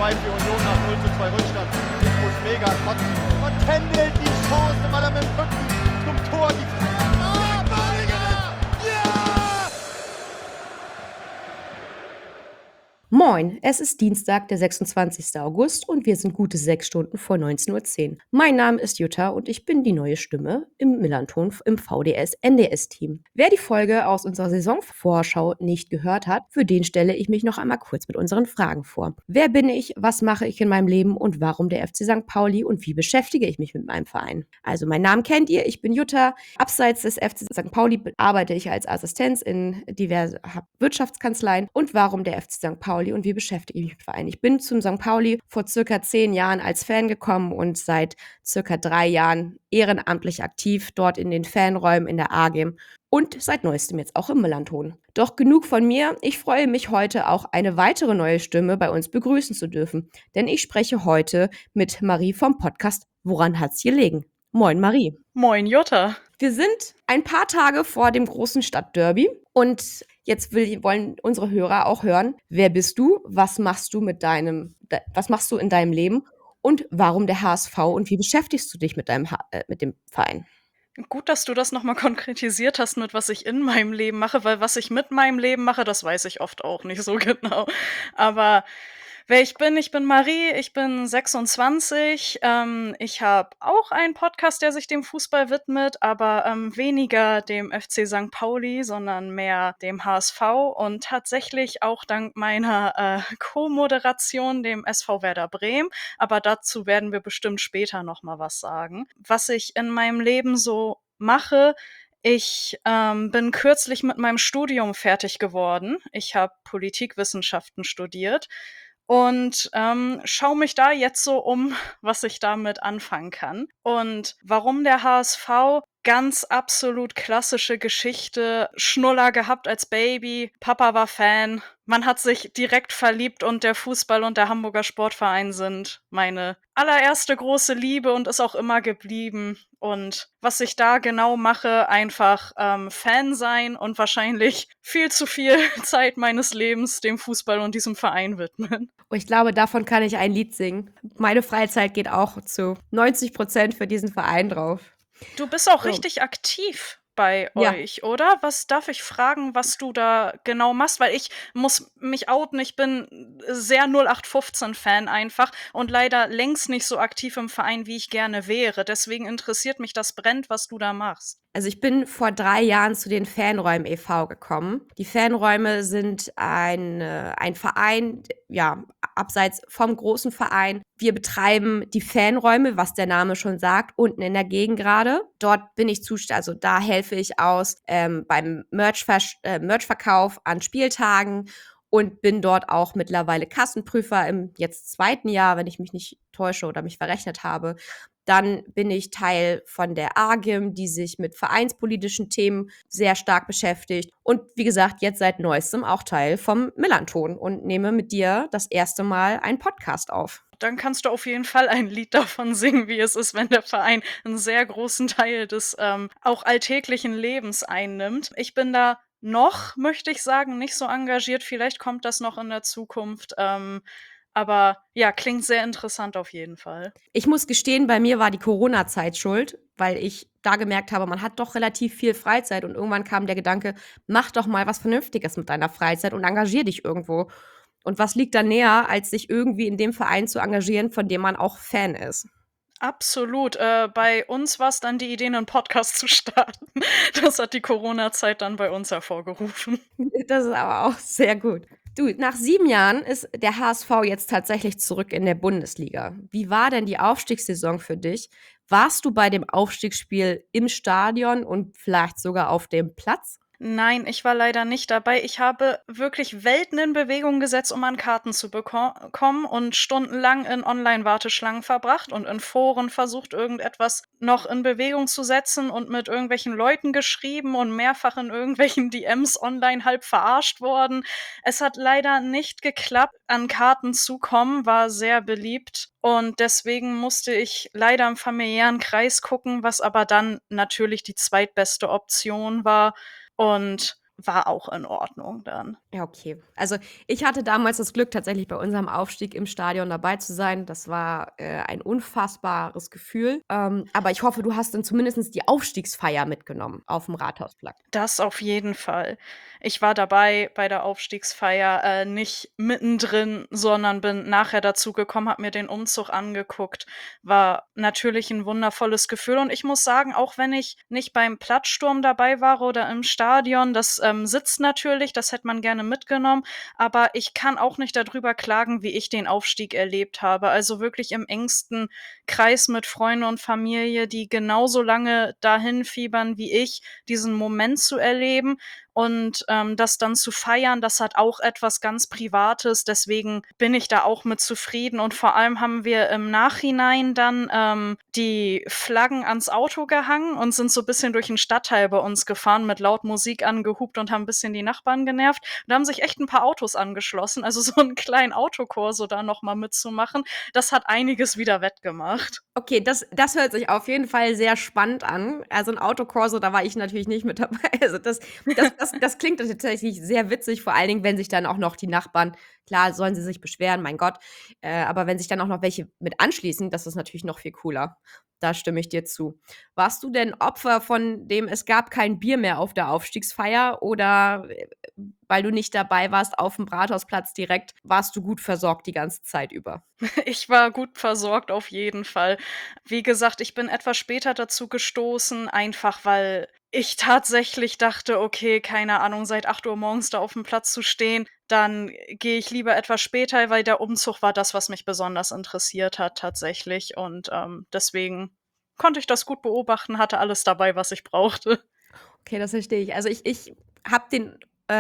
2 für Union nach 0:2 Rückstand. Ich muss mega kotzen. Und Kendall die Chance, weil er mit dem Rücken zum Tor die Moin, es ist Dienstag, der 26. August und wir sind gute 6 Stunden vor 19:10 Uhr. Mein Name ist Jutta und ich bin die neue Stimme im Millanton im VDS-NDS-Team. Wer die Folge aus unserer Saisonvorschau nicht gehört hat, für den stelle ich mich noch einmal kurz mit unseren Fragen vor. Wer bin ich, was mache ich in meinem Leben und warum der FC St. Pauli und wie beschäftige ich mich mit meinem Verein? Also meinen Namen kennt ihr, ich bin Jutta. Abseits des FC St. Pauli arbeite ich als Assistenz in diverse Wirtschaftskanzleien. Und warum der FC St. Pauli und wie beschäftige ich mich mit dem Verein? Ich bin zum St. Pauli vor circa 10 Jahren als Fan gekommen und seit circa 3 Jahren ehrenamtlich aktiv dort in den Fanräumen in der AGEM und seit neuestem jetzt auch im Millanton. Doch genug von mir. Ich freue mich heute auch eine weitere neue Stimme bei uns begrüßen zu dürfen, denn ich spreche heute mit Marie vom Podcast Woran hat's gelegen? Moin Marie. Moin Jutta. Wir sind ein paar Tage vor dem großen Stadtderby und jetzt wollen unsere Hörer auch hören, wer bist du, was machst du in deinem Leben und warum der HSV und wie beschäftigst du dich mit dem Verein? Gut, dass du das noch mal konkretisiert hast mit was ich in meinem Leben mache, weil was ich mit meinem Leben mache, das weiß ich oft auch nicht so genau. Aber wer ich bin Marie, ich bin 26. Ich habe auch einen Podcast, der sich dem Fußball widmet, aber weniger dem FC St. Pauli, sondern mehr dem HSV und tatsächlich auch dank meiner Co-Moderation, dem SV Werder Bremen. Aber dazu werden wir bestimmt später noch mal was sagen. Was ich in meinem Leben so mache: Ich bin kürzlich mit meinem Studium fertig geworden. Ich habe Politikwissenschaften studiert und schaue mich da jetzt so um, was ich damit anfangen kann. Und warum der HSV? Ganz absolut klassische Geschichte. Schnuller gehabt als Baby, Papa war Fan, man hat sich direkt verliebt und der Fußball und der Hamburger Sportverein sind meine allererste große Liebe und ist auch immer geblieben. Und was ich da genau mache, einfach Fan sein und wahrscheinlich viel zu viel Zeit meines Lebens dem Fußball und diesem Verein widmen. Und ich glaube, davon kann ich ein Lied singen. Meine Freizeit geht auch zu 90% für diesen Verein drauf. Du bist auch So. richtig aktiv bei Ja, euch, oder? Was darf ich fragen, was du da genau machst? Weil ich muss mich outen, ich bin sehr 0815-Fan einfach und leider längst nicht so aktiv im Verein, wie ich gerne wäre. Deswegen interessiert mich das brennend, was du da machst. also ich bin vor 3 Jahren zu den Fanräumen e.V. gekommen. Die Fanräume sind ein Verein, ja, abseits vom großen Verein. Wir betreiben die Fanräume, was der Name schon sagt, unten in der Gegengrade. Dort bin ich also da helfe ich aus beim Merchverkauf an Spieltagen und bin dort auch mittlerweile Kassenprüfer im jetzt 2. Jahr, wenn ich mich nicht täusche oder mich verrechnet habe. Dann bin ich Teil von der AGIM, die sich mit vereinspolitischen Themen sehr stark beschäftigt. Und wie gesagt, jetzt seit neuestem auch Teil vom Millanton und nehme mit dir das erste Mal einen Podcast auf. Dann kannst du auf jeden Fall ein Lied davon singen, wie es ist, wenn der Verein einen sehr großen Teil des auch alltäglichen Lebens einnimmt. Ich bin da noch, möchte ich sagen, nicht so engagiert. Vielleicht kommt das noch in der Zukunft. Aber ja, klingt sehr interessant auf jeden Fall. Ich muss gestehen, bei mir war die Corona-Zeit schuld, weil ich da gemerkt habe, man hat doch relativ viel Freizeit und irgendwann kam der Gedanke, mach doch mal was Vernünftiges mit deiner Freizeit und engagier dich irgendwo. Und was liegt da näher, als sich irgendwie in dem Verein zu engagieren, von dem man auch Fan ist? Absolut. Bei uns war es dann die Idee, 'nen Podcast zu starten. Das hat die Corona-Zeit dann bei uns hervorgerufen. Das ist aber auch sehr gut. Du, nach 7 Jahren ist der HSV jetzt tatsächlich zurück in der Bundesliga. Wie war denn die Aufstiegssaison für dich? Warst du bei dem Aufstiegsspiel im Stadion und vielleicht sogar auf dem Platz? Nein, ich war leider nicht dabei. Ich habe wirklich Welten in Bewegung gesetzt, um an Karten zu kommen und stundenlang in Online-Warteschlangen verbracht und in Foren versucht, irgendetwas noch in Bewegung zu setzen und mit irgendwelchen Leuten geschrieben und mehrfach in irgendwelchen DMs online halb verarscht worden. Es hat leider nicht geklappt. An Karten zu kommen war sehr beliebt und deswegen musste ich leider im familiären Kreis gucken, was aber dann natürlich die zweitbeste Option war. Und war auch in Ordnung dann. Ja, okay. Also, ich hatte damals das Glück, tatsächlich bei unserem Aufstieg im Stadion dabei zu sein. Das war, ein unfassbares Gefühl. Aber ich hoffe, du hast dann zumindest die Aufstiegsfeier mitgenommen auf dem Rathausplatz. Das auf jeden Fall. Ich war dabei bei der Aufstiegsfeier, nicht mittendrin, sondern bin nachher dazugekommen, habe mir den Umzug angeguckt. War natürlich 'n wundervolles Gefühl und ich muss sagen, auch wenn ich nicht beim Platzsturm dabei war oder im Stadion, das, sitzt natürlich, das hätte man gerne mitgenommen, aber ich kann auch nicht da drüber klagen, wie ich den Aufstieg erlebt habe. Also, wirklich im engsten Kreis mit Freunden und Familie, die genauso lange dahin fiebern wie ich, diesen Moment zu erleben und, das dann zu feiern, das hat auch etwas ganz Privates. Deswegen bin ich da auch mit zufrieden und vor allem haben wir im Nachhinein dann, die Flaggen ans Auto gehangen und sind so bisschen durch 'n Stadtteil bei uns gefahren, mit laut Musik angehupt und haben bisschen die Nachbarn genervt. Da haben sich echt 'n paar Autos angeschlossen. Also, so 'n kleinen Autokorso da noch mal mitzumachen, das hat einiges wieder wettgemacht. Okay, das hört sich auf jeden Fall sehr spannend an. Also 'n Autokorso, da war ich natürlich nicht mit dabei. Also das klingt tatsächlich sehr witzig, vor allen Dingen, wenn sich dann auch noch die Nachbarn, klar, sollen sie sich beschweren, mein Gott, aber wenn sich dann auch noch welche mit anschließen, das ist natürlich noch viel cooler. Da stimme ich dir zu. Warst du denn Opfer von dem „Es gab kein Bier mehr auf der Aufstiegsfeier“ oder, weil du nicht dabei warst, aufm Rathausplatz direkt, warst du gut versorgt die ganze Zeit über? Ich war gut versorgt auf jeden Fall. Wie gesagt, ich bin etwas später dazu gestoßen, einfach weil ich tatsächlich dachte: „Okay, keine Ahnung, seit 8 Uhr morgens da aufm Platz zu stehen, dann gehe ich lieber etwas später“, weil der Umzug war das, was mich besonders interessiert hat tatsächlich und, deswegen konnte ich das gut beobachten, hatte alles dabei, was ich brauchte. Okay, das verstehe ich. Also, ich habe den,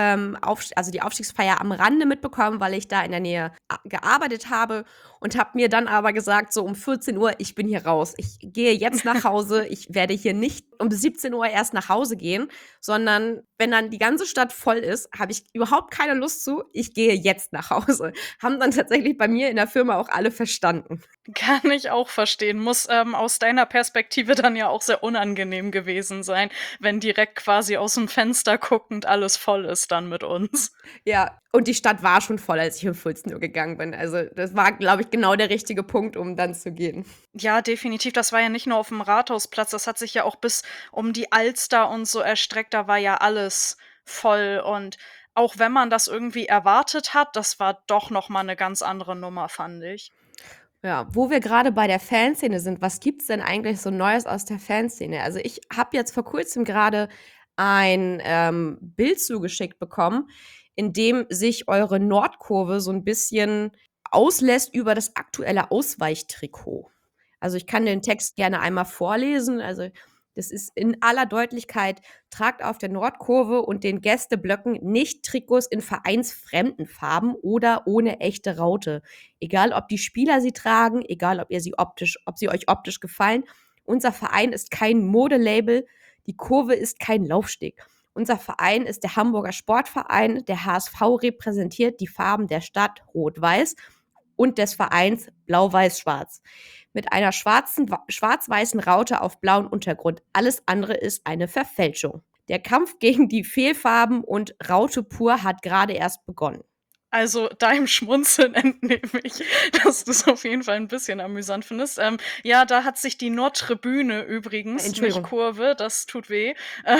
die Aufstiegsfeier am Rande mitbekommen, weil ich da in der Nähe gearbeitet habe und habe mir dann aber gesagt, so um 14 Uhr: „Ich bin hier raus. Ich gehe jetzt nach Hause. Ich werde hier nicht um 17 Uhr erst nach Hause gehen, sondern wenn dann die ganze Stadt voll ist, habe ich überhaupt keine Lust zu. Ich gehe jetzt nach Hause.“ Haben dann tatsächlich bei mir in der Firma auch alle verstanden. Kann ich auch verstehen. Muss, aus deiner Perspektive dann ja auch sehr unangenehm gewesen sein, wenn direkt quasi aus'm Fenster guckend alles voll ist dann mit uns. Ja, und die Stadt war schon voll, als ich um 14 Uhr gegangen bin. Also, das war, glaube ich, genau der richtige Punkt, um dann zu gehen. Ja, definitiv. Das war ja nicht nur auf'm Rathausplatz, das hat sich ja auch bis um die Alster und so erstreckt. Da war ja alles voll und auch wenn man das irgendwie erwartet hat, das war doch noch mal 'ne ganz andere Nummer, fand ich. Ja, wo wir gerade bei der Fanszene sind, was gibt's denn eigentlich so Neues aus der Fanszene? Also, ich habe jetzt vor Kurzem gerade ein, Bild zugeschickt bekommen, in dem sich eure Nordkurve so ein bisschen auslässt über das aktuelle Ausweichtrikot. Also, ich kann den Text gerne einmal vorlesen. Also, das ist in aller Deutlichkeit: „Tragt auf der Nordkurve und den Gästeblöcken nicht Trikots in vereinsfremden Farben oder ohne echte Raute. Egal, ob die Spieler sie tragen, egal, ob sie euch optisch gefallen. Unser Verein ist kein Modelabel, die Kurve ist kein Laufsteg. Unser Verein ist der Hamburger Sportverein. Der HSV repräsentiert die Farben der Stadt Rot-Weiß und des Vereins Blau-Weiß-Schwarz. Mit einer schwarz-weißen Raute auf blauem Untergrund. Alles andere ist eine Verfälschung. Der Kampf gegen die Fehlfarben und Raute pur hat gerade erst begonnen.“ Also, deinem Schmunzeln entnehme ich, dass du's auf jeden Fall 'n bisschen amüsant findest. Ja, da hat sich die Nordtribüne übrigens, nicht Entschuldigung. Kurve, das tut weh, äh,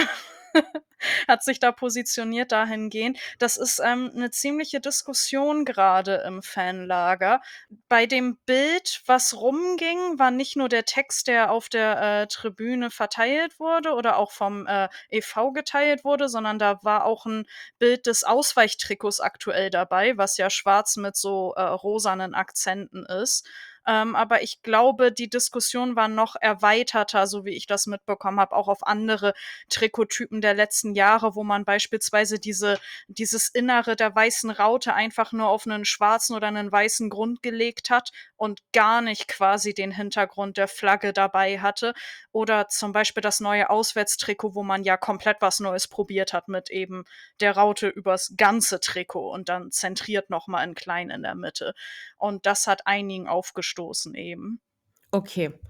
hat sich da positioniert dahingehend. Das ist, 'ne ziemliche Diskussion grade im Fanlager. Bei dem Bild, was rumging, war nicht nur der Text, der auf der, Tribüne verteilt wurde oder auch vom, e.V. geteilt wurde, sondern da war auch 'n Bild des Ausweichtrikots aktuell dabei, was ja schwarz mit so, rosanen Akzenten ist. Aber ich glaube, die Diskussion war noch erweiterter, so wie ich das mitbekommen habe, auch auf andere Trikottypen der letzten Jahre, wo man beispielsweise dieses Innere der weißen Raute einfach nur auf 'nen schwarzen oder 'nen weißen Grund gelegt hat und gar nicht quasi den Hintergrund der Flagge dabei hatte. Oder zum Beispiel das neue Auswärtstrikot, wo man ja komplett was Neues probiert hat mit eben der Raute übers ganze Trikot und dann zentriert noch mal in klein in der Mitte. Und das hat einigen aufgestoßen eben. Okay.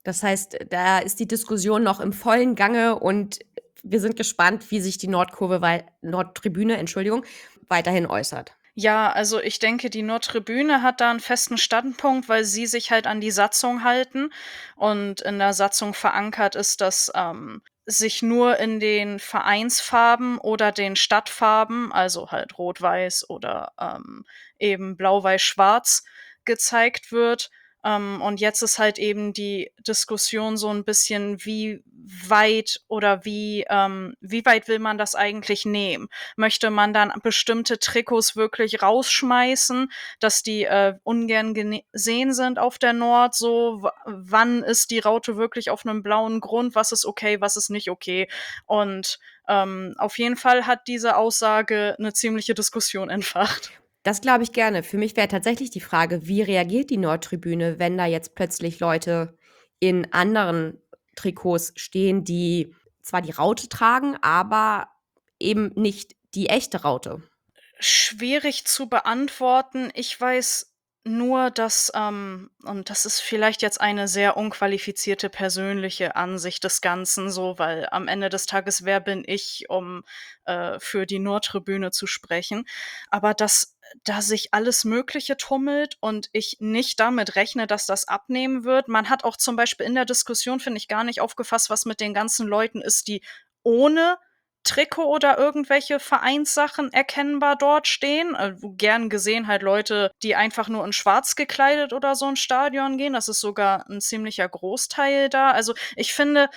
Das heißt, da ist die Diskussion noch im vollen Gange und wir sind gespannt, wie sich die Nordtribüne, Entschuldigung, weiterhin äußert. Ja, also ich denke, die Nordtribüne hat da 'n festen Standpunkt, weil sie sich halt an die Satzung halten und in der Satzung verankert ist, dass, sich nur in den Vereinsfarben oder den Stadtfarben, also halt rot-weiß oder, eben blau-weiß-schwarz gezeigt wird. Und jetzt ist halt eben die Diskussion so 'n bisschen, wie weit oder wie weit will man das eigentlich nehmen? Möchte man dann bestimmte Trikots wirklich rausschmeißen, dass die, ungern gesehen sind auf der Nord so? Wann ist die Raute wirklich auf 'nem blauen Grund? Was ist okay, was ist nicht okay? Und, auf jeden Fall hat diese Aussage 'ne ziemliche Diskussion entfacht. Das glaube ich gerne. Für mich wäre tatsächlich die Frage, wie reagiert die Nordtribüne, wenn da jetzt plötzlich Leute in anderen Trikots stehen, die zwar die Raute tragen, aber eben nicht die echte Raute? Schwierig zu beantworten. Ich weiß nur, dass, und das ist vielleicht jetzt eine sehr unqualifizierte persönliche Ansicht des Ganzen so, weil am Ende des Tages, wer bin ich, um, für die Nordtribüne zu sprechen? Aber dass da sich alles Mögliche tummelt und ich nicht damit rechne, dass das abnehmen wird. Man hat auch zum Beispiel in der Diskussion, finde ich, gar nicht aufgefasst, was mit den ganzen Leuten ist, die ohne Trikot oder irgendwelche Vereinssachen erkennbar dort stehen. Gern gesehen halt Leute, die einfach nur in schwarz gekleidet oder so ins Stadion gehen. Das ist sogar 'n ziemlicher Großteil da. Also, ich finde,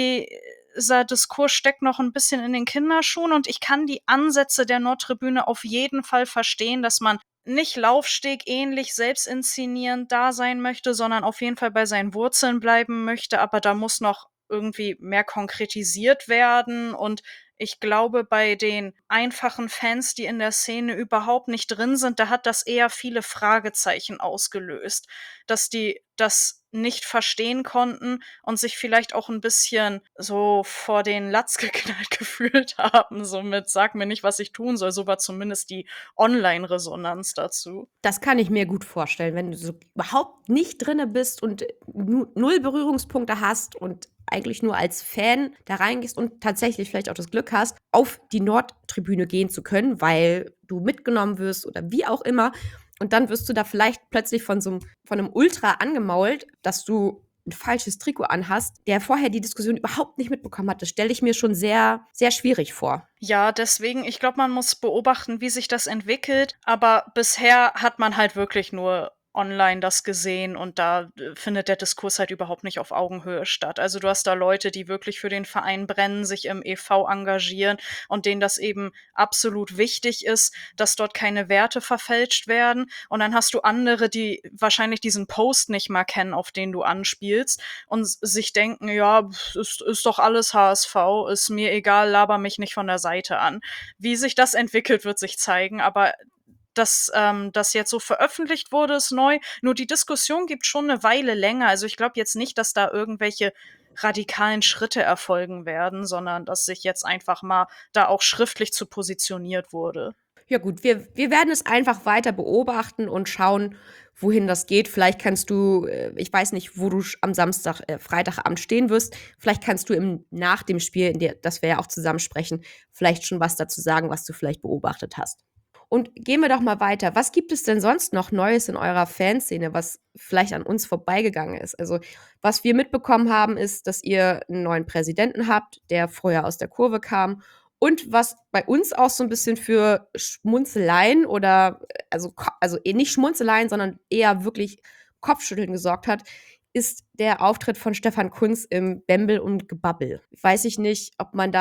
dieser Diskurs steckt noch 'n bisschen in den Kinderschuhen und ich kann die Ansätze der Nordtribüne auf jeden Fall verstehen, dass man nicht Laufsteg-ähnlich selbstinszenierend da sein möchte, sondern auf jeden Fall bei seinen Wurzeln bleiben möchte, aber da muss noch irgendwie mehr konkretisiert werden und ich glaube, bei den einfachen Fans, die in der Szene überhaupt nicht drin sind, da hat das eher viele Fragezeichen ausgelöst, dass die das nicht verstehen konnten und sich vielleicht auch 'n bisschen so vor den Latz geknallt gefühlt haben, so mit: „Sag mir nicht, was ich tun soll." So war zumindest die Online-Resonanz dazu. Das kann ich mir gut vorstellen, wenn du so überhaupt nicht drinne bist und null Berührungspunkte hast und eigentlich nur als Fan da reingehst und tatsächlich vielleicht auch das Glück hast, auf die Nordtribüne gehen zu können, weil du mitgenommen wirst oder wie auch immer. Und dann wirst du da vielleicht plötzlich von 'nem Ultra angemault, dass du 'n falsches Trikot anhast, der vorher die Diskussion überhaupt nicht mitbekommen hat. Das stelle ich mir schon sehr, sehr schwierig vor. Ja, deswegen, ich glaube, man muss beobachten, wie sich das entwickelt, aber bisher hat man halt wirklich nur online das gesehen und da, findet der Diskurs halt überhaupt nicht auf Augenhöhe statt. Also, du hast da Leute, die wirklich für den Verein brennen, sich im e.V. engagieren und denen das eben absolut wichtig ist, dass dort keine Werte verfälscht werden. Und dann hast du andere, die wahrscheinlich diesen Post nicht mal kennen, auf den du anspielst und sich denken: „Ja, ist doch alles HSV, ist mir egal, laber mich nicht von der Seite an." Wie sich das entwickelt, wird sich zeigen, aber dass, das jetzt so veröffentlicht wurde, ist neu. Nur die Diskussion gibt schon 'ne Weile länger. Also, ich glaube jetzt nicht, dass da irgendwelche radikalen Schritte erfolgen werden, sondern dass sich jetzt einfach mal da auch schriftlich zu positioniert wurde. Ja gut, wir werden es einfach weiter beobachten und schauen, wohin das geht. Vielleicht kannst du ich weiß nicht, wo du am Freitagabend stehen wirst. Vielleicht kannst du nach dem Spiel, in der das wir ja auch zusammen sprechen, vielleicht schon was dazu sagen, was du vielleicht beobachtet hast. Und gehen wir doch mal weiter. Was gibt es denn sonst noch Neues in eurer Fanszene, was vielleicht an uns vorbeigegangen ist? Also, was wir mitbekommen haben, ist, dass ihr 'n neuen Präsidenten habt, der vorher aus der Kurve kam. Und was bei uns auch so 'n bisschen für Schmunzeleien oder also nicht Schmunzeleien, sondern eher wirklich Kopfschütteln gesorgt hat, ist der Auftritt von Stefan Kuntz im Bembel und Gebabbel. Weiß ich nicht,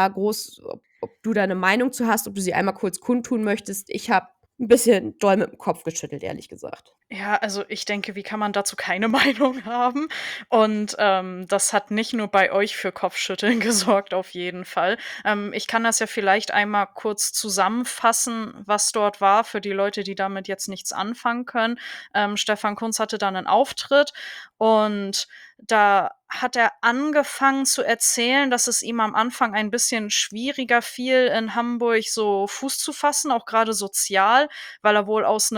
ob du da 'ne Meinung zu hast, ob du sie einmal kurz kundtun möchtest. Ich habe 'n bisschen doll mit'm Kopf geschüttelt, ehrlich gesagt. Ja, also ich denke, wie kann man dazu keine Meinung haben? Und, das hat nicht nur bei euch für Kopfschütteln gesorgt, auf jeden Fall. Ich kann das ja vielleicht einmal kurz zusammenfassen, was dort war für die Leute, die damit jetzt nichts anfangen können. Stefan Kuntz hatte da 'nen Auftritt und da hat er angefangen zu erzählen, dass es ihm am Anfang ein bisschen schwieriger fiel, in Hamburg so Fuß zu fassen, auch grade sozial, weil er wohl aus 'nem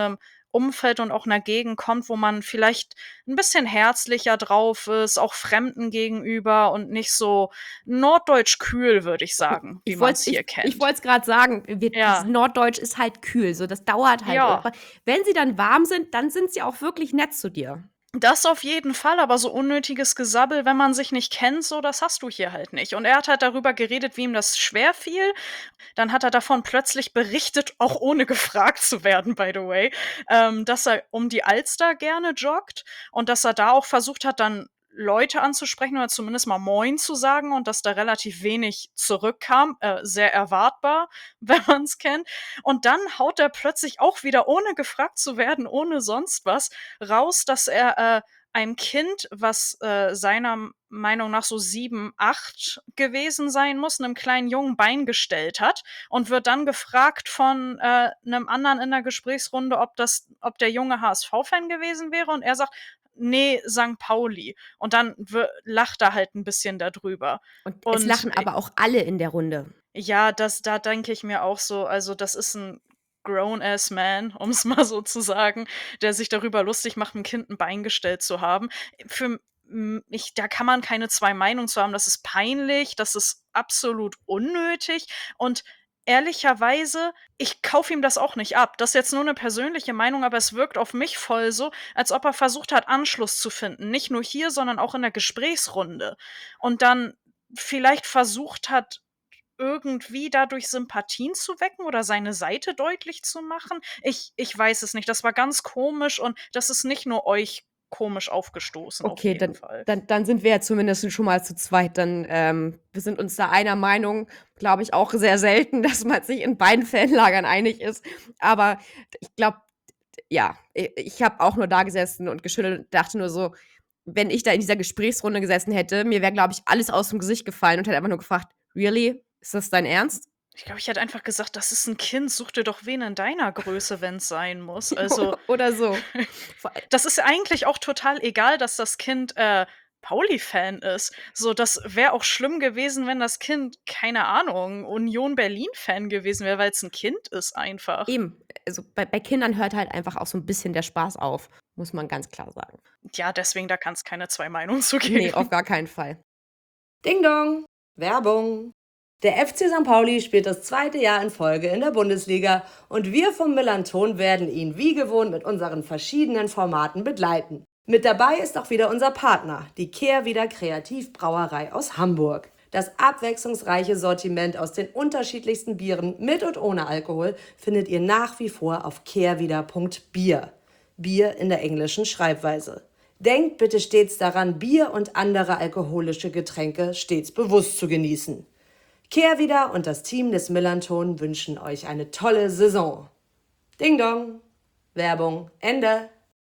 Umfeld und auch 'ner Gegend kommt, wo man vielleicht 'n bisschen herzlicher drauf ist, auch Fremden gegenüber und nicht so norddeutsch kühl, würde ich sagen, wie man's hier Ich kennt. wollte es gerade sagen, das Ja. Norddeutsch ist halt kühl, so das dauert halt. Ja. Aber wenn sie dann warm sind, dann sind sie auch wirklich nett zu dir. Das auf jeden Fall, aber so unnötiges Gesabbel, wenn man sich nicht kennt, so, das hast du hier halt nicht. Und er hat halt darüber geredet, wie ihm das schwerfiel. Dann hat er davon plötzlich berichtet, auch ohne gefragt zu werden, by the way, dass er um die Alster gerne joggt und dass er da auch versucht hat, dann Leute anzusprechen oder zumindest mal „Moin" zu sagen und dass da relativ wenig zurückkam, sehr erwartbar, wenn man's kennt. Und dann haut er plötzlich auch wieder, ohne gefragt zu werden, ohne sonst was, raus, dass er, einem Kind, was, seiner Meinung nach so 7, 8 gewesen sein muss, 'nem kleinen Jungen Bein gestellt hat und wird dann gefragt von, 'nem anderen in der Gesprächsrunde, ob der Junge HSV-Fan gewesen wäre und er sagt: „Ne, Sankt Pauli." Und dann lacht er halt 'n bisschen da drüber. Und es Und, lachen aber auch alle in der Runde. ja, da denke ich mir auch so, also, das ist 'n grown ass man, um's mal so zu sagen, der sich darüber lustig macht, 'm Kind 'n Bein gestellt zu haben. Für mich, da kann man keine 2 Meinungen zu haben. Das ist peinlich, das ist absolut unnötig und ehrlicherweise, ich kaufe ihm das auch nicht ab. Das ist jetzt nur 'ne persönliche Meinung, aber es wirkt auf mich voll so, als ob er versucht hat, Anschluss zu finden. Nicht nur hier, sondern auch in der Gesprächsrunde. Und dann vielleicht versucht hat, irgendwie dadurch Sympathien zu wecken oder seine Seite deutlich zu machen? Ich weiß es nicht. Das war ganz komisch und das ist nicht nur euch komisch aufgestoßen, auf Okay, jeden dann Fall. dann dann sind wir ja zumindest schon mal zu zweit. Dann, wir sind uns da einer Meinung, glaube ich, auch sehr selten, dass man sich in beiden Fanlagern einig ist. Aber ich glaube, ja, ich habe auch nur da gesessen und geschüttelt und dachte nur so, wenn ich da in dieser Gesprächsrunde gesessen hätte, mir wäre, glaube ich, alles aus dem Gesicht gefallen und hätte einfach nur gefragt: „Really? Ist das dein Ernst?“ Ich glaube, ich hätte einfach gesagt: „Das ist 'n Kind, such dir doch wen in deiner Größe, wenn's sein muss." Also, Oder so. Vor das ist eigentlich auch total egal, dass das Kind, Pauli-Fan ist. So, das wäre auch schlimm gewesen, wenn das Kind, keine Ahnung, Union Berlin-Fan gewesen wäre, weil's 'n Kind ist einfach. Eben, also bei Kindern hört halt einfach auch so 'n bisschen der Spaß auf, muss man ganz klar sagen. Ja, deswegen, da kann's keine 2 Meinungen zu Ne, auf geben. gar keinen Fall. Ding Dong, Werbung. Der FC St. Pauli spielt das zweite Jahr in Folge in der Bundesliga und wir vom Millanton werden ihn wie gewohnt mit unseren verschiedenen Formaten begleiten. Mit dabei ist auch wieder unser Partner, die Kehrwieder Kreativbrauerei aus Hamburg. Das abwechslungsreiche Sortiment aus den unterschiedlichsten Bieren mit und ohne Alkohol findet ihr nach wie vor auf kehrwieder.bier. Bier in der englischen Schreibweise. Denkt bitte stets daran, Bier und andere alkoholische Getränke stets bewusst zu genießen. Kehrwieder und das Team des Millanton wünschen euch eine tolle Saison. Ding Dong. Werbung Ende.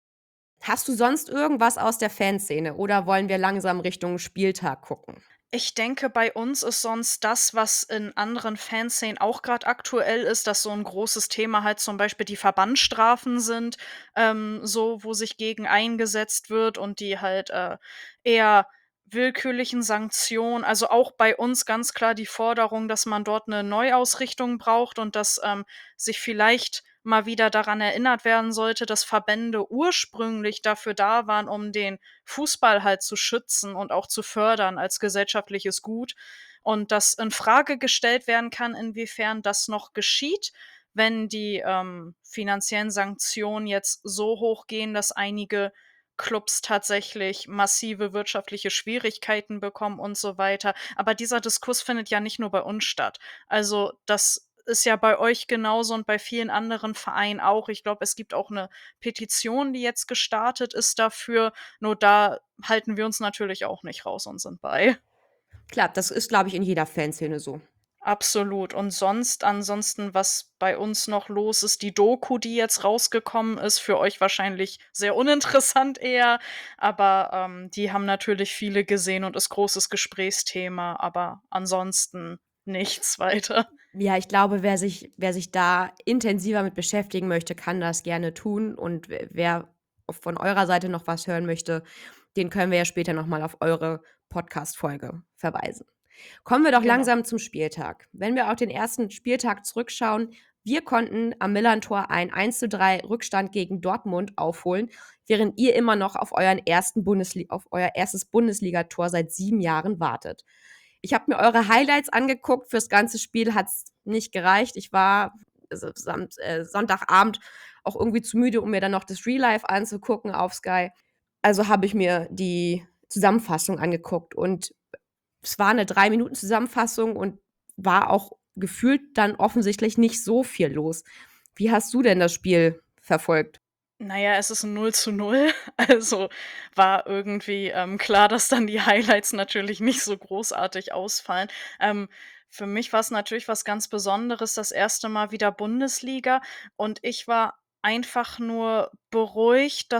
Hast du sonst irgendwas aus der Fanszene oder wollen wir langsam Richtung Spieltag gucken? Ich denke, bei uns ist sonst das, was in anderen Fanszenen auch grad aktuell ist, dass so 'n großes Thema halt zum Beispiel die Verbandsstrafen sind, so, wo sich gegen eingesetzt wird und die halt, eher willkürlichen Sanktionen, also, auch bei uns ganz klar die Forderung, dass man dort 'ne Neuausrichtung braucht und dass, sich vielleicht mal wieder daran erinnert werden sollte, dass Verbände ursprünglich dafür da waren, um den Fußball halt zu schützen und auch zu fördern als gesellschaftliches Gut und dass in Frage gestellt werden kann, inwiefern das noch geschieht, wenn die, finanziellen Sanktionen jetzt so hoch gehen, dass einige Klubs tatsächlich massive wirtschaftliche Schwierigkeiten bekommen und so weiter. Aber dieser Diskurs findet ja nicht nur bei uns statt. Also, das ist ja bei euch genauso und bei vielen anderen Vereinen auch. Ich glaube, es gibt auch 'ne Petition, die jetzt gestartet ist dafür, nur da halten wir uns natürlich auch nicht raus und sind bei. Klar, das ist, glaube ich, in jeder Fanszene so. Absolut. Und ansonsten, was bei uns noch los ist, die Doku, die jetzt rausgekommen ist, für euch wahrscheinlich sehr uninteressant eher, aber, die haben natürlich viele gesehen und ist großes Gesprächsthema, aber ansonsten nichts weiter. Ja, ich glaube, wer sich da intensiver mit beschäftigen möchte, kann das gerne tun und wer von eurer Seite noch was hören möchte, den können wir ja später noch mal auf eure Podcast-Folge verweisen. Kommen wir doch Genau. langsam zum Spieltag. Wenn wir auf den ersten Spieltag zurückschauen, Wir konnten am Millerntor einen 1:3 Rückstand gegen Dortmund aufholen, während ihr immer noch auf euer erstes Bundesligator seit 7 Jahren wartet. Ich habe mir eure Highlights angeguckt. Fürs ganze Spiel hat's nicht gereicht. Ich war Sonntagabend auch irgendwie zu müde, um mir dann noch das Real Life anzugucken auf Sky. Also habe ich mir die Zusammenfassung angeguckt und es war eine 3-Minuten-Zusammenfassung und war auch gefühlt dann offensichtlich nicht so viel los. Wie hast du denn das Spiel verfolgt? Naja, es ist 0:0, also war irgendwie, klar, dass dann die Highlights natürlich nicht so großartig ausfallen. Für mich war's natürlich was ganz Besonderes, das erste Mal wieder Bundesliga und ich war einfach nur beruhigt,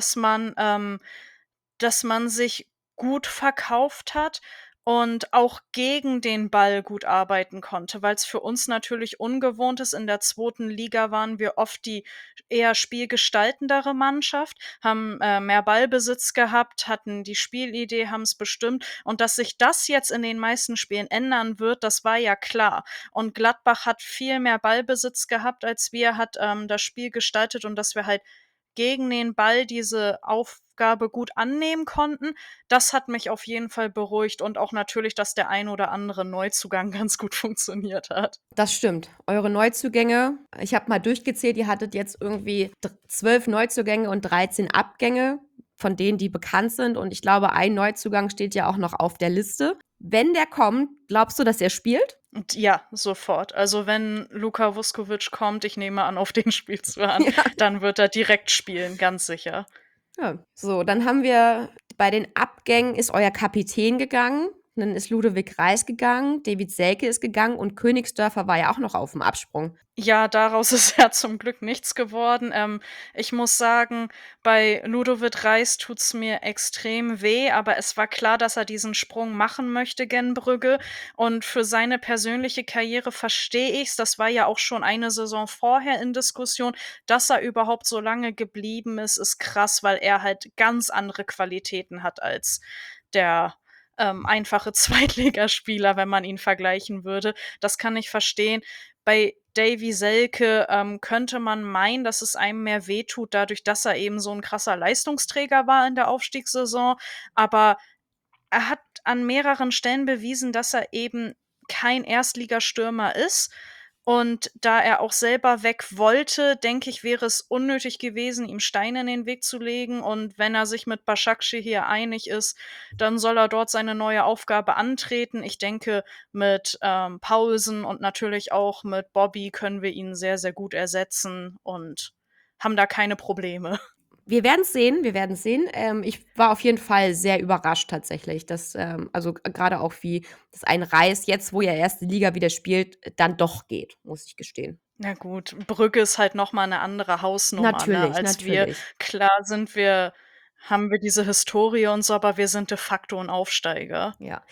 dass man sich gut verkauft hat und auch gegen den Ball gut arbeiten konnte, weil es für uns natürlich ungewohnt ist. In der zweiten Liga waren wir oft die eher spielgestaltendere Mannschaft, haben, mehr Ballbesitz gehabt, hatten die Spielidee, haben es bestimmt. Und dass sich das jetzt in den meisten Spielen ändern wird, das war ja klar. Und Gladbach hat viel mehr Ballbesitz gehabt als wir, hat, das Spiel gestaltet und dass wir halt gegen den Ball diese Aufgabe gut annehmen konnten. Das hat mich auf jeden Fall beruhigt und auch natürlich, dass der ein oder andere Neuzugang ganz gut funktioniert hat. Das stimmt. Eure Neuzugänge, ich habe mal durchgezählt, ihr hattet jetzt irgendwie 12 Neuzugänge und 13 Abgänge, von denen, die bekannt sind. Und ich glaube, ein Neuzugang steht ja auch noch auf der Liste. Wenn der kommt, glaubst du, dass er spielt? Und ja, sofort. Also, wenn Luka Vuskovic kommt, ich nehme an, auf den spielst du an, Ja. dann wird er direkt spielen, ganz sicher. Ja. So, dann haben wir bei den Abgängen ist euer Kapitän gegangen, dann ist Ludovic Reis gegangen, David Selke ist gegangen und Königsdörfer war ja auch noch auf dem Absprung. Ja, daraus ist ja zum Glück nichts geworden. Ich muss sagen, bei Ludovic Reis tut's mir extrem weh, aber es war klar, dass er diesen Sprung machen möchte gen Brügge und für seine persönliche Karriere verstehe ich's. Das war ja auch schon eine Saison vorher in Diskussion. Dass er überhaupt so lange geblieben ist, ist krass, weil er halt ganz andere Qualitäten hat als der, einfache Zweitligaspieler, wenn man ihn vergleichen würde. Das kann ich verstehen. Bei Davy Selke, könnte man meinen, dass es einem mehr wehtut, dadurch, dass er eben so 'n krasser Leistungsträger war in der Aufstiegssaison. Aber er hat an mehreren Stellen bewiesen, dass er eben kein Erstligastürmer ist. Und da er auch selber weg wollte, denke ich, wäre es unnötig gewesen, ihm Steine in den Weg zu legen. Und wenn er sich mit Başakşehir hier einig ist, dann soll er dort seine neue Aufgabe antreten. Ich denke, mit, Paulsen und natürlich auch mit Bobby können wir ihn sehr, sehr gut ersetzen und haben da keine Probleme. Wir werden's sehen, wir werden's sehen. Ich war auf jeden Fall sehr überrascht tatsächlich, dass, also grade auch wie das ein Reis jetzt, wo er erste Liga wieder spielt, dann doch geht, muss ich gestehen. Na gut, Brügge ist halt noch mal 'ne andere Hausnummer, ne, Natürlich, als wir. natürlich. Klar haben wir diese Historie und so, aber wir sind de facto 'n Aufsteiger. Ja.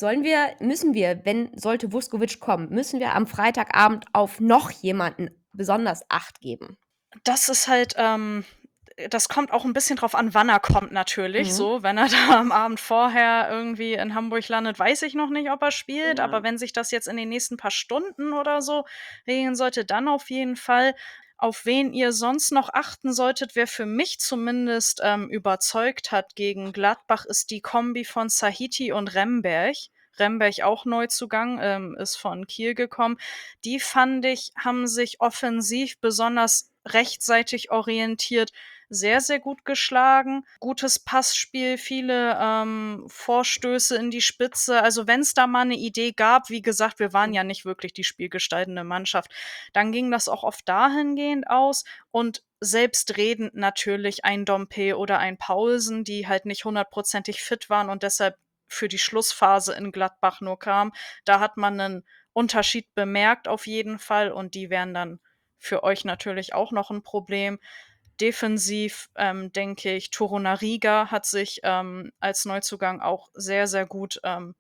Müssen wir, wenn sollte Vuskovic kommen, müssen wir am Freitagabend auf noch jemanden besonders Acht geben? Das ist halt, das kommt auch 'n bisschen drauf an, wann er kommt natürlich Mhm. so. Wenn er da am Abend vorher irgendwie in Hamburg landet, weiß ich noch nicht, ob er spielt, Ja. aber wenn sich das jetzt in den nächsten paar Stunden oder so regeln sollte, dann auf jeden Fall. Auf wen ihr sonst noch achten solltet, wer für mich zumindest, überzeugt hat gegen Gladbach, ist die Kombi von Sahiti und Remberg. Remberg auch Neuzugang, ist von Kiel gekommen. Die fand ich, haben sich offensiv besonders rechtzeitig orientiert sehr, sehr gut geschlagen. Gutes Passspiel, viele, Vorstöße in die Spitze. Also, wenn's da mal 'ne Idee gab, wie gesagt, wir waren ja nicht wirklich die spielgestaltende Mannschaft, dann ging das auch oft dahingehend aus und selbstredend natürlich ein Dompe oder ein Paulsen, die halt nicht hundertprozentig fit waren und deshalb für die Schlussphase in Gladbach nur kamen. Da hat man 'nen Unterschied bemerkt auf jeden Fall und die wären dann für euch natürlich auch noch 'n Problem. Defensiv, denke ich, Torunariga hat sich, als Neuzugang auch sehr, sehr gut,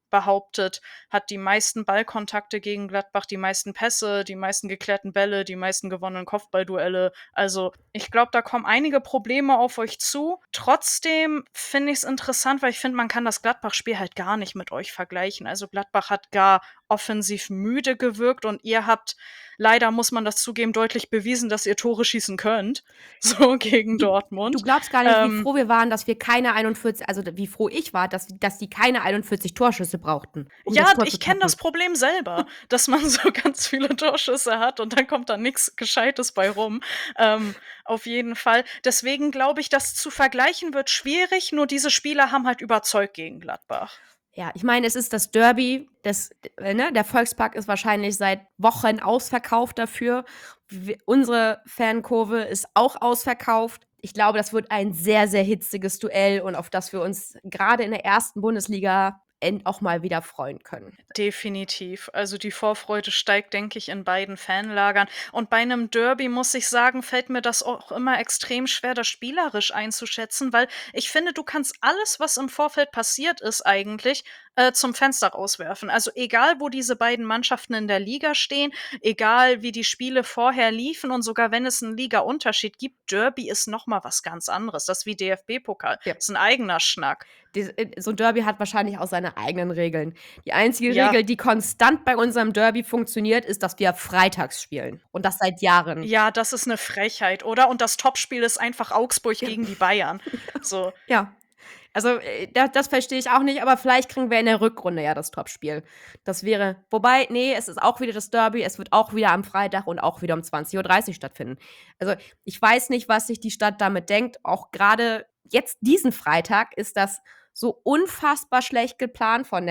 behauptet, hat die meisten Ballkontakte gegen Gladbach, die meisten Pässe, die meisten geklärten Bälle, die meisten gewonnenen Kopfballduelle. Also, ich glaube, da kommen einige Probleme auf euch zu. Trotzdem finde ich es interessant, weil ich finde, man kann das Gladbach-Spiel halt gar nicht mit euch vergleichen. Also, Gladbach hat gar offensiv müde gewirkt und ihr habt, leider muss man das zugeben, deutlich bewiesen, dass ihr Tore schießen könnt, so gegen Du Dortmund. glaubst gar nicht, wie Ähm froh wir waren, dass wir keine 41, also wie froh ich war, dass die keine 41 Torschüsse brauchten, um das Ja, Tor zu ich kenne das packen. Problem selber, dass man so ganz viele Torschüsse hat und dann kommt da nix Gescheites bei rum. Auf jeden Fall. Deswegen glaube ich, das zu vergleichen wird schwierig, nur diese Spieler haben halt überzeugt gegen Gladbach. Ja, ich meine, es ist das Derby, ne? Der Volkspark ist wahrscheinlich seit Wochen ausverkauft dafür. Unsere Fankurve ist auch ausverkauft. Ich glaube, das wird ein sehr, sehr hitziges Duell und auf das wir uns gerade in der ersten Bundesliga auch mal wieder freuen können. Definitiv. Also die Vorfreude steigt, denke ich, in beiden Fanlagern. Und bei einem Derby, muss ich sagen, fällt mir das auch immer extrem schwer, das spielerisch einzuschätzen, weil ich finde, du kannst alles, was im Vorfeld passiert ist, eigentlich zum Fenster rauswerfen. Also egal, wo diese beiden Mannschaften in der Liga stehen, egal wie die Spiele vorher liefen und sogar wenn es einen Liga-Unterschied gibt, Derby ist noch mal was ganz anderes. Das ist wie DFB-Pokal. Ja. Das ist ein eigener Schnack. So ein Derby hat wahrscheinlich auch seine eigenen Regeln. Die einzige Ja. Regel, die konstant bei unserem Derby funktioniert, ist, dass wir freitags spielen. Und das seit Jahren. Ja, das ist 'ne Frechheit, oder? Und das Topspiel ist einfach Augsburg gegen die Bayern. So. Ja. Also, das verstehe ich auch nicht, aber vielleicht kriegen wir in der Rückrunde ja das Topspiel. Das wäre, wobei, nee, es ist auch wieder das Derby, es wird auch wieder am Freitag und auch wieder um 20:30 stattfinden. Also, ich weiß nicht, was sich die Stadt damit denkt. Auch gerade jetzt diesen Freitag ist das so unfassbar schlecht geplant von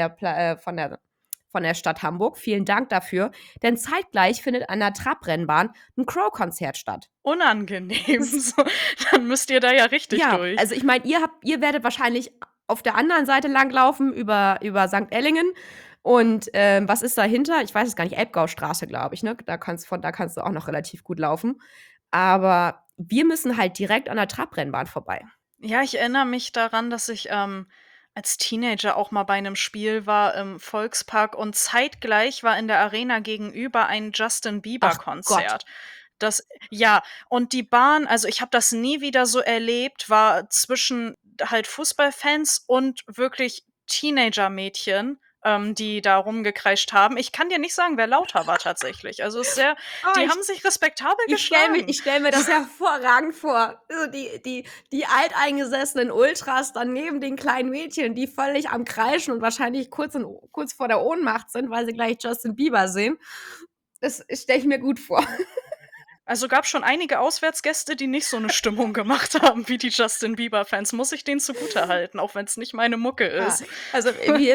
der Stadt Hamburg. Vielen Dank dafür, denn zeitgleich findet an der Trabrennbahn 'n Crow-Konzert statt. Unangenehm. So, dann müsst ihr da ja richtig Ja, durch. also ich meine, ihr werdet wahrscheinlich auf der anderen Seite langlaufen über St. Ellingen und, was ist dahinter? Ich weiß es gar nicht, Elbgaustraße, glaube ich, ne? Da kannst du auch noch relativ gut laufen. Aber wir müssen halt direkt an der Trabrennbahn vorbei. Ja, ich erinnere mich daran, dass ich, als Teenager auch mal bei 'nem Spiel war im Volkspark und zeitgleich war in der Arena gegenüber ein Justin Ach Gott. Bieber-Konzert. Das Ja, und die Bahn, also, ich habe das nie wieder so erlebt, war zwischen halt Fußballfans und wirklich Teenagermädchen, die da rumgekreischt haben. Ich kann dir nicht sagen, wer lauter war tatsächlich. Also, es ist sehr Oh, die ich haben sich respektabel ich stelle geschlagen. mir das hervorragend vor. So die alteingesessenen Ultras dann neben den kleinen Mädchen, die völlig am Kreischen und wahrscheinlich kurz vor der Ohnmacht sind, weil sie gleich Justin Bieber sehen. Das stelle ich mir gut vor. Also, gab schon einige Auswärtsgäste, die nicht so 'ne Stimmung gemacht haben wie die Justin Bieber-Fans, muss ich denen zugutehalten, auch wenn's nicht meine Mucke Ja, ist. also,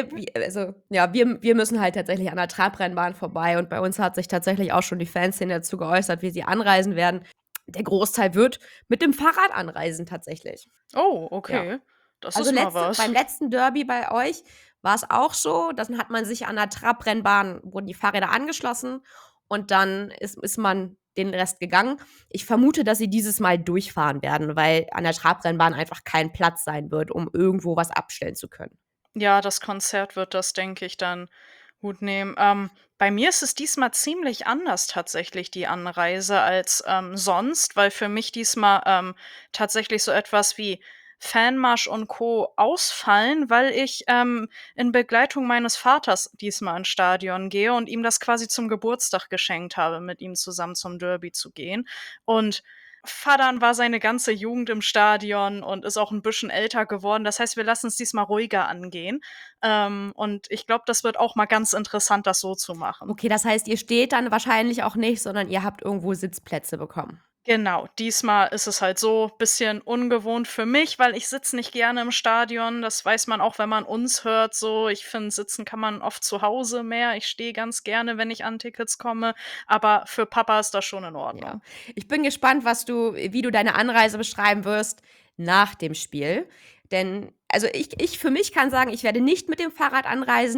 wir müssen halt tatsächlich an der Trabrennbahn vorbei und bei uns hat sich tatsächlich auch schon die Fanszene dazu geäußert, wie sie anreisen werden. Der Großteil wird mit dem Fahrrad anreisen tatsächlich. Oh, Ja. okay. Das Also, ist mal was. beim letzten Derby bei euch war's auch so, dann hat man sich an der Trabrennbahn wurden die Fahrräder angeschlossen und dann ist man den Rest gegangen. Ich vermute, dass sie dieses Mal durchfahren werden, weil an der Trabrennbahn einfach kein Platz sein wird, um irgendwo was abstellen zu können. Ja, das Konzert wird das, denke ich, dann gut nehmen. Bei mir ist es diesmal ziemlich anders tatsächlich, die Anreise, als, sonst, weil für mich diesmal, tatsächlich so etwas wie Fanmarsch und Co. ausfallen, weil ich, in Begleitung meines Vaters diesmal ins Stadion gehe und ihm das quasi zum Geburtstag geschenkt habe, mit ihm zusammen zum Derby zu gehen. Und Vater war seine ganze Jugend im Stadion und ist auch 'n bisschen älter geworden. Das heißt, wir lassen's diesmal ruhiger angehen. Und ich glaube, das wird auch mal ganz interessant, das so zu machen. Okay, das heißt, ihr steht dann wahrscheinlich auch nicht, sondern ihr habt irgendwo Sitzplätze bekommen. Genau, diesmal ist es halt so bisschen ungewohnt für mich, weil ich sitze nicht gerne im Stadion. Das weiß man auch, wenn man uns hört so. Ich finde, sitzen kann man oft zu Hause mehr. Ich stehe ganz gerne, wenn ich an Tickets komme, aber für Papa ist das schon in Ja. Ordnung. Ich bin gespannt, wie du deine Anreise beschreiben wirst nach dem Spiel. Denn also ich für mich kann sagen, ich werde nicht mit dem Fahrrad anreisen.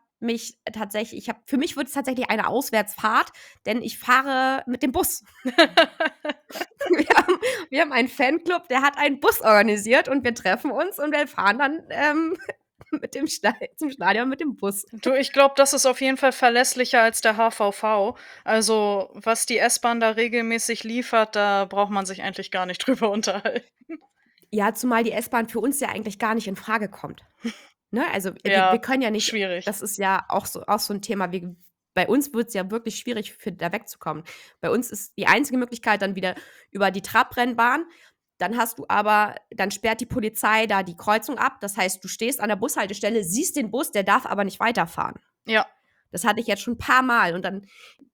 Für mich wird es tatsächlich eine Auswärtsfahrt, denn ich fahre mit dem Bus. Wir haben einen Fanclub, der hat einen Bus organisiert und wir treffen uns und wir fahren dann zum Stadion mit dem Bus. Du, ich glaube, das ist auf jeden Fall verlässlicher als der HVV. Also, was die S-Bahn da regelmäßig liefert, da braucht man sich eigentlich gar nicht drüber unterhalten. Ja, zumal die S-Bahn für uns ja eigentlich gar nicht in Frage kommt. Ne? Also wir Ja, können ja nicht, schwierig. das ist ja auch so ein Thema, bei uns wird es ja wirklich schwierig, da wegzukommen. Bei uns ist die einzige Möglichkeit dann wieder über die Trabrennbahn. Dann sperrt die Polizei da die Kreuzung ab. Das heißt, du stehst an der Bushaltestelle, siehst den Bus, der darf aber nicht weiterfahren. Ja. Das hatte ich jetzt schon ein paar Mal. Und dann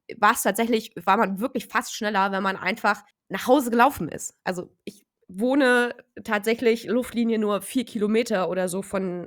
war man wirklich fast schneller, wenn man einfach nach Hause gelaufen ist. Also ich wohne tatsächlich Luftlinie nur 4 Kilometer oder so von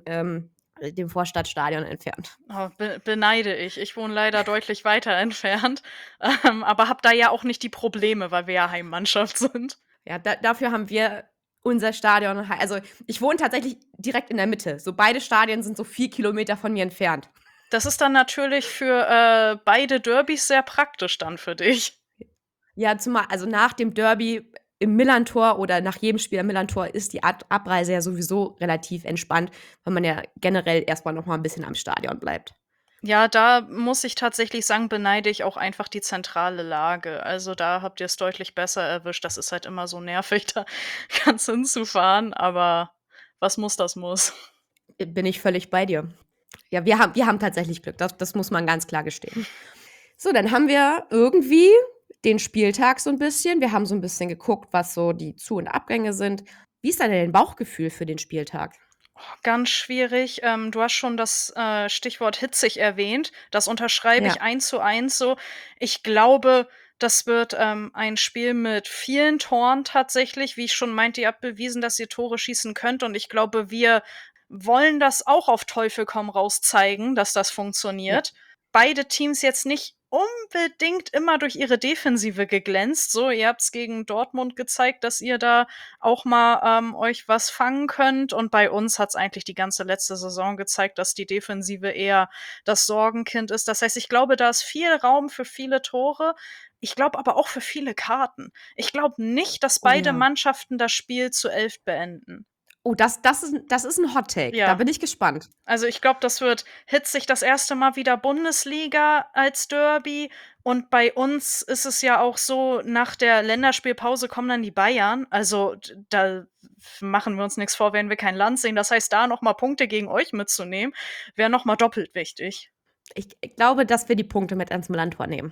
dem Vorstadtstadion entfernt. Oh, beneide ich. Ich wohne leider deutlich weiter entfernt, aber habe da ja auch nicht die Probleme, weil wir ja Heimmannschaft sind. Ja, dafür haben wir unser Stadion. Also ich wohne tatsächlich direkt in der Mitte. So beide Stadien sind so 4 Kilometer von mir entfernt. Das ist dann natürlich für beide Derbys sehr praktisch dann für dich. Ja, also nach dem Derby im Millantor oder nach jedem Spiel am Millantor ist die Abreise ja sowieso relativ entspannt, weil man ja generell erstmal noch mal ein bisschen am Stadion bleibt. Ja, da muss ich tatsächlich sagen, beneide ich auch einfach die zentrale Lage. Also, da habt ihr es deutlich besser erwischt. Das ist halt immer so nervig, da ganz hinzufahren, aber was muss, das muss. Bin ich völlig bei dir. Ja, wir haben tatsächlich Glück. Das muss man ganz klar gestehen. So, dann haben wir irgendwie den Spieltag so ein bisschen. Wir haben so ein bisschen geguckt, was so die Zu- und Abgänge sind. Wie ist denn dein Bauchgefühl für den Spieltag? Ganz schwierig. Du hast schon das Stichwort hitzig erwähnt. Das unterschreibe Ja. ich 1:1 so. Ich glaube, das wird ein Spiel mit vielen Toren tatsächlich. Wie ich schon meinte, ihr habt bewiesen, dass ihr Tore schießen könnt. Und ich glaube, wir wollen das auch auf Teufel komm raus zeigen, dass das funktioniert. Beide Teams jetzt nicht unbedingt immer durch ihre Defensive geglänzt. So, ihr habt's gegen Dortmund gezeigt, dass ihr da auch mal euch was fangen könnt. Und bei uns hat's eigentlich die ganze letzte Saison gezeigt, dass die Defensive eher das Sorgenkind ist. Das heißt, ich glaube, da ist viel Raum für viele Tore. Ich glaube aber auch für viele Karten. Ich glaube nicht, dass beide ja. Mannschaften das Spiel zu 11 beenden. Oh, das ist ein Hot Take. Ja. Da bin ich gespannt. Also, ich glaube, das wird hitzig, das erste Mal wieder Bundesliga als Derby. Und bei uns ist es ja auch so, nach der Länderspielpause kommen dann die Bayern. Also, da machen wir uns nichts vor, werden wir kein Land sehen. Das heißt, da noch mal Punkte gegen euch mitzunehmen, wäre noch mal doppelt wichtig. Ich glaube, dass wir die Punkte mit ans Millantor nehmen.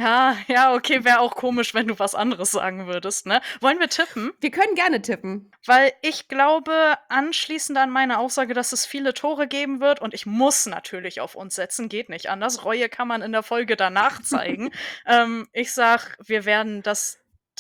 Ja, okay, wäre auch komisch, wenn du was anderes sagen würdest, ne? Wollen wir tippen? Wir können gerne tippen. Weil ich glaube, anschließend an meine Aussage, dass es viele Tore geben wird und ich muss natürlich auf uns setzen, geht nicht anders. Reue kann man in der Folge danach zeigen. Ich sag, wir werden das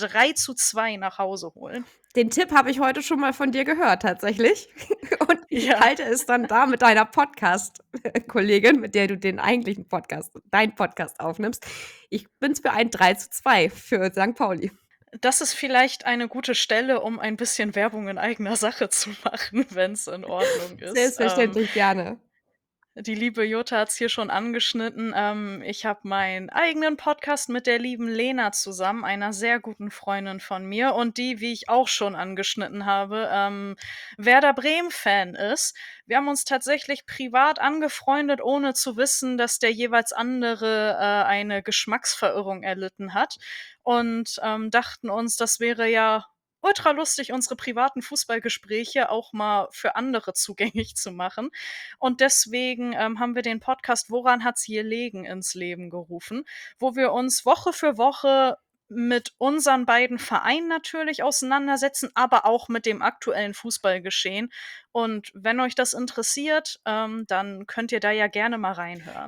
3:2 nach Hause holen. Den Tipp habe ich heute schon mal von dir gehört, tatsächlich. Und ich Ja. halte es dann da mit deiner Podcast-Kollegin, mit der du deinen Podcast aufnimmst. Ich bin's für ein 3:2 für St. Pauli. Das ist vielleicht eine gute Stelle, um ein bisschen Werbung in eigener Sache zu machen, wenn's in Ordnung ist. Selbstverständlich gerne. Die liebe Jutta hat's hier schon angeschnitten. Ich habe meinen eigenen Podcast mit der lieben Lena zusammen, einer sehr guten Freundin von mir und die, wie ich auch schon angeschnitten habe, Werder Bremen-Fan ist. Wir haben uns tatsächlich privat angefreundet, ohne zu wissen, dass der jeweils andere eine Geschmacksverirrung erlitten hat und dachten uns, das wäre ja ultra lustig, unsere privaten Fußballgespräche auch mal für andere zugänglich zu machen. Und deswegen haben wir den Podcast Woran hat's hier legen ins Leben gerufen, wo wir uns Woche für Woche mit unseren beiden Vereinen natürlich auseinandersetzen, aber auch mit dem aktuellen Fußballgeschehen. Und wenn euch das interessiert, dann könnt ihr da ja gerne mal reinhören.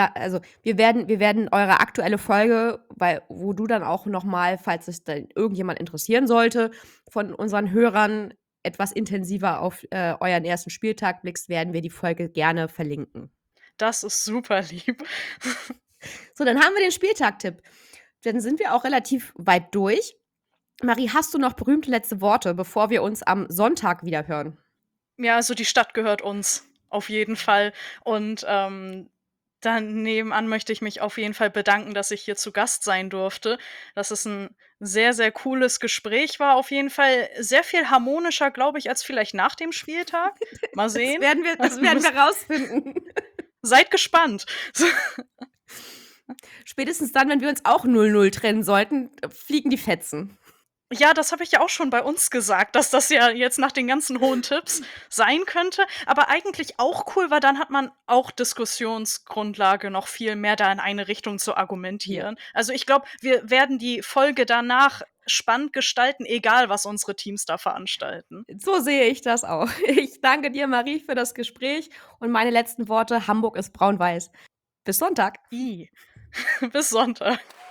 Wir werden eure aktuelle Folge, wo du dann auch noch mal, falls es dann irgendjemand interessieren sollte, von unseren Hörern etwas intensiver auf euren ersten Spieltag blickst, werden wir die Folge gerne verlinken. Das ist super lieb. So, dann haben wir den Spieltag-Tipp. Dann sind wir auch relativ weit durch. Marie, hast du noch berühmte letzte Worte, bevor wir uns am Sonntag wieder hören? Ja, also die Stadt gehört uns, auf jeden Fall. Und da dann nebenan möchte ich mich auf jeden Fall bedanken, dass ich hier zu Gast sein durfte. Dass es ein sehr, sehr cooles Gespräch war. Auf jeden Fall sehr viel harmonischer, glaube ich, als vielleicht nach dem Spieltag. Mal sehen. Das werden wir rausfinden. Seid gespannt. Spätestens dann, wenn wir uns auch 0-0 trennen sollten, fliegen die Fetzen. Ja, das habe ich ja auch schon bei uns gesagt, dass das ja jetzt nach den ganzen hohen Tipps sein könnte. Aber eigentlich auch cool, weil dann hat man auch Diskussionsgrundlage, noch viel mehr da in eine Richtung zu argumentieren. Also ich glaube, wir werden die Folge danach spannend gestalten, egal was unsere Teams da veranstalten. So sehe ich das auch. Ich danke dir, Marie, für das Gespräch und meine letzten Worte: Hamburg ist braun-weiß. Bis Sonntag. Bis Sonntag.